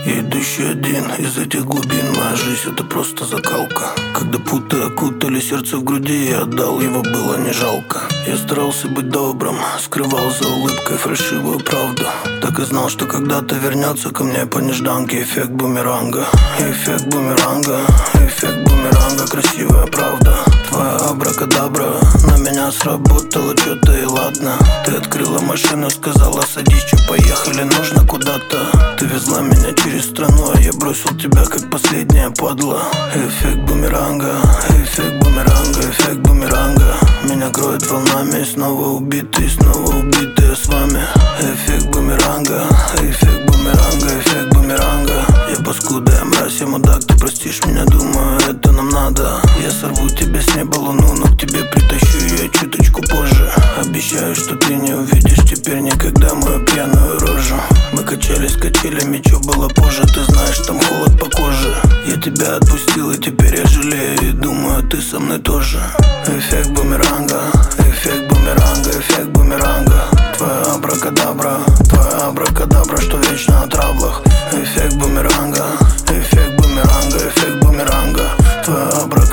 Я идущий один из этих глубин. Моя жизнь это просто закалка. Когда путы окутали сердце в груди, я отдал его, было не жалко. Я старался быть добрым, скрывал за улыбкой фальшивую правду. Так и знал, что когда-то вернется ко мне по нежданке эффект бумеранга. Эффект бумеранга, эффект бумеранга, красивая правда. Твоя абракадабра на меня сработала, чё-то и ладно. Ты открыла машину, сказала садись, чё, поехали, нужно куда-то. Ты везла меня через страну, а я бросил тебя как последняя падла. Эффект бумеранга, эффект бумеранга, эффект бумеранга. Меня кроет волнами, и снова убитый с вами. Эффект бумеранга, эффект бумеранга, эффект бумеранга. Я паскуда, я мразь, я мудак, ты простишь меня, думаю, это нам надо. Я сорву тебе с неба луну, но к тебе притащу ее чуточку позже. Обещаю, что ты не увидишь теперь никогда мою пьяную рожу. Мы качались качелями, чё было позже, ты знаешь, там холод по коже. Я тебя отпустил, и теперь я жалею, и думаю, ты со мной тоже. Эффект бумеранга, эффект бумеранга, эффект бумеранга. Твоя абракадабра, что вечно о траблах. Эффект бумеранга, эффект бумеранга, эффект бумеранга. Твоя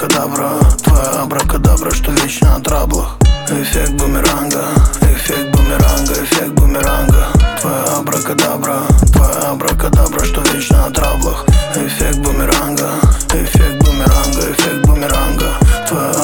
абракадабра, что вечно о траблах. Эффект бумеранга, эффект бумеранга, эффект бумеранга. Твоя абракадабра, что вечно о траблах. Эффект бумеранга, эффект бумеранга, эффект бумеранга. Твоя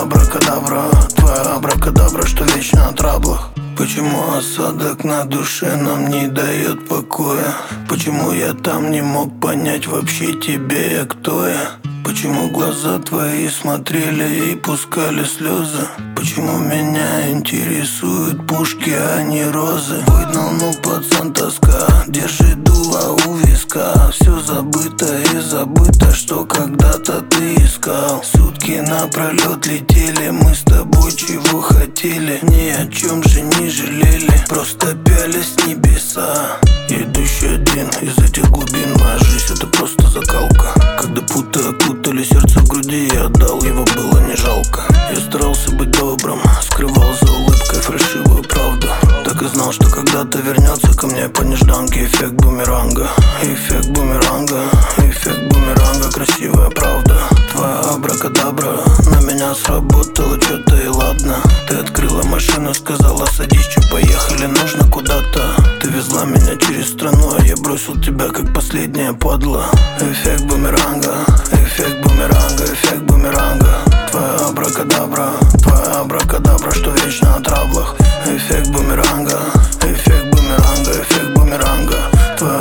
абракадабра, что вечно о траблах. Почему осадок на душе нам не дает покоя? Почему я там не мог понять вообще тебе я кто я? Почему глаза твои смотрели и пускали слезы? Почему меня интересуют пушки, а не розы? Выгнал, ну пацан, тоска, держи дуло у виска. Все забыто и забыто, что когда-то ты искал. Сутки напролет летели, мы с тобой чего хотели. Ни о чем же не жалели, просто пялись с небеса. Я идущий один из этих глубин, моя жизнь это просто закалка. Когда путы окутали сердце в груди, я отдал его, было не жалко. Я старался быть добрым, скрывал за улыбкой фальшивую правду. Так и знал, что когда-то вернется ко мне по нежданке эффект бумеранга. Эффект бумеранга, эффект бумеранга, красивая правда. Твоя абракадабра на меня сработала, чё-то и ладно. Ты открыла машину, сказала садись, чё, поехали, нужно куда-то. Ты везла меня через страну, а я бросил тебя как последняя падла. Эффект бумеранга, эффект бумеранга, эффект бумеранга. Твоя абракадабра, что вечно о траблах. Эффект бумеранга, эффект бумеранга, эффект бумеранга. Твоя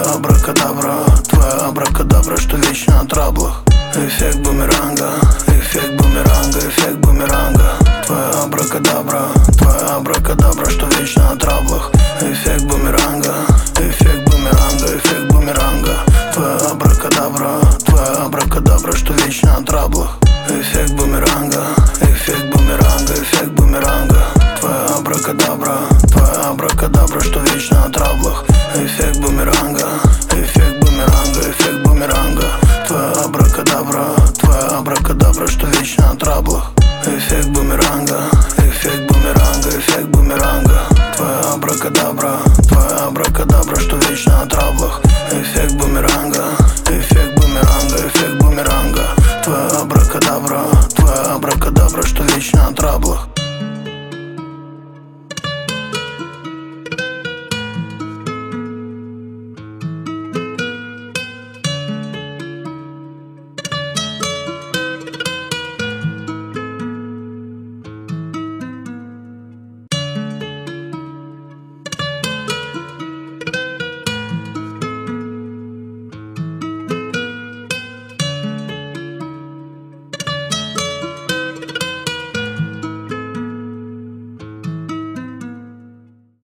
абракадабра, что вечно о траблах. Эффект бумеранга, эффект бумеранга, эффект бумеранга. Твоя абракадабра, что вечно о траблах. Эффект бумеранга, эффект бумеранга, эффект бумеранга. Твоя абракадабра, что вечно о траблах. Эффект бумеранга, эффект бумеранга, эффект бумеранга. Твоя абракадабра, что вечно о траблах. Эффект бумеранга, эффект бумеранга, эффект бумеранга. Твоя абракадабра, что вечно о траблах. Эффект бумеранга, эффект бумеранга, эффект бумеранга. Твоя абракадабра, что вечно о траблах. Эффект бумеранга.